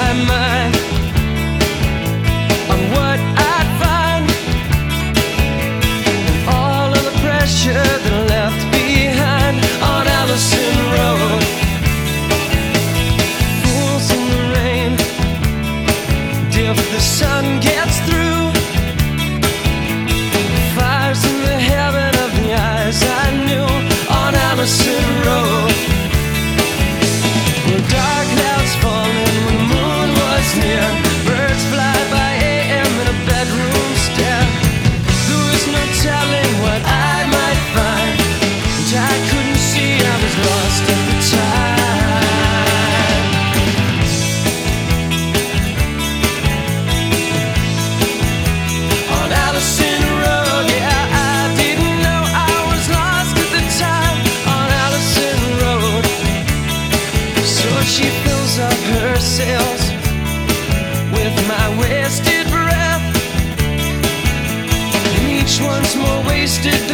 my mind on what I'd find, and all of the pressure that I left behind on Allison Road. Fools in the rain, if the sun gets through, fires in the heaven of the eyes I knew on Allison Road. Well, dark clouds falling when the moon was near, birds fly by AM in a bedroom stare. There was no telling what I might find, and I couldn't see, I was lost at the time. On Allison Road, yeah, I didn't know I was lost at the time. On Allison Road, so she fills up her sails with my wasted breath, and each one's more wasted